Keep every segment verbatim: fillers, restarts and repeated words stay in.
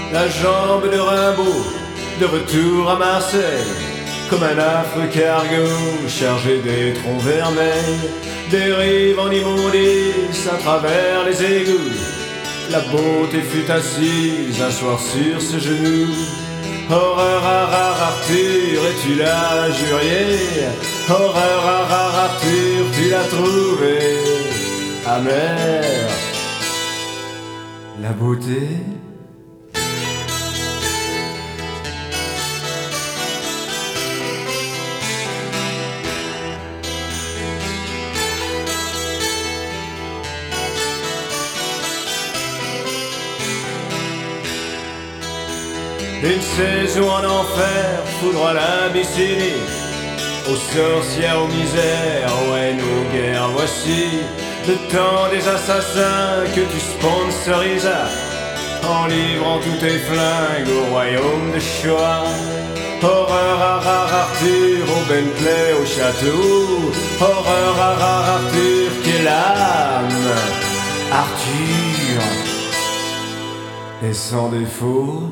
la jambe de Rimbaud, de retour à Marseille, comme un affreux cargo chargé d'étrons vermeils, dérive en immondice à travers les égouts. La beauté fut assise un soir sur ses genoux. Horreur à rare Arthur, et tu l'as juré. Horreur à rare Arthur, tu l'as trouvé amère. La beauté, une saison en enfer foudroie l'Abyssinie, aux sorcières, aux misères, aux haines, aux guerres. Voici le temps des assassins que tu sponsorisas, en livrant tous tes flingues au royaume de Shoah. Horreur à rare Arthur, au Bentley, au château. Horreur à rare Arthur, quelle âme Arthur est sans défaut.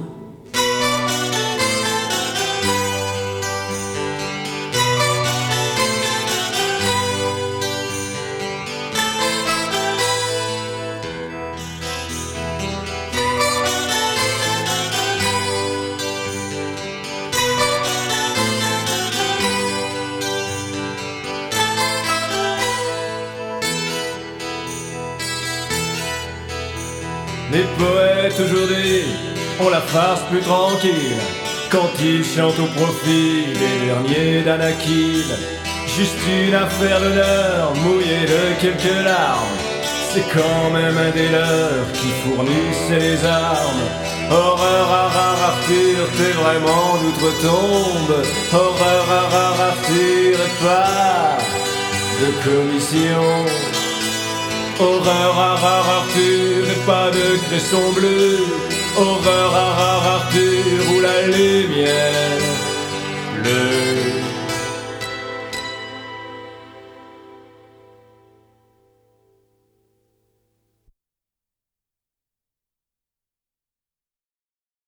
Les poètes aujourd'hui ont la farce plus tranquille quand ils chantent au profit des derniers d'Anakin. Juste une affaire d'honneur mouillée de quelques larmes, c'est quand même un des leurs qui fournissait les armes. Horreur à rare Arthur, t'es vraiment d'outre-tombe. Horreur à rare Arthur, et pas de commission. Horreur à rare Arthur, et pas de cresson bleu. Horreur à rare Arthur, où la lumière, le